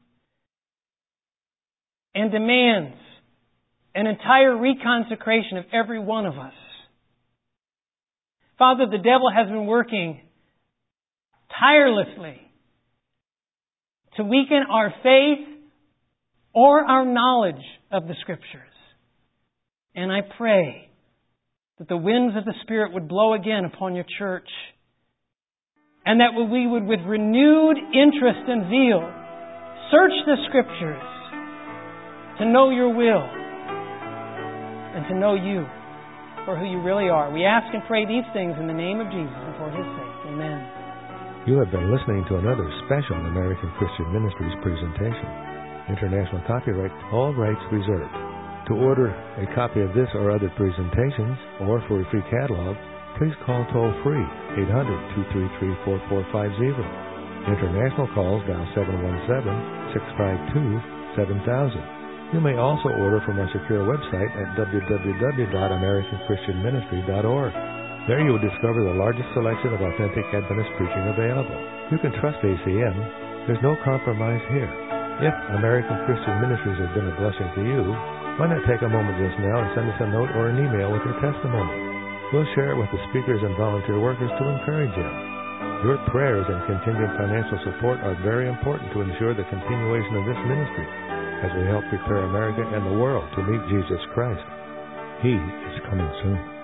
and demands an entire reconsecration of every one of us. Father, the devil has been working tirelessly to weaken our faith or our knowledge of the Scriptures. And I pray that the winds of the Spirit would blow again upon your church, and that we would, with renewed interest and zeal, search the Scriptures to know your will and to know you for who you really are. We ask and pray these things in the name of Jesus and for His sake. Amen. You have been listening to another special American Christian Ministries presentation. International copyright, all rights reserved. To order a copy of this or other presentations, or for a free catalog, please call toll-free eight hundred, two three three, four four five zero. International calls dial seven one seven, six five two, seven thousand. You may also order from our secure website at w w w dot american christian ministry dot org. There you will discover the largest selection of authentic Adventist preaching available. You can trust A C M. There's no compromise here. If American Christian Ministries has been a blessing to you, why not take a moment just now and send us a note or an email with your testimony? We'll share it with the speakers and volunteer workers to encourage you. Your prayers and continued financial support are very important to ensure the continuation of this ministry as we help prepare America and the world to meet Jesus Christ. He is coming soon.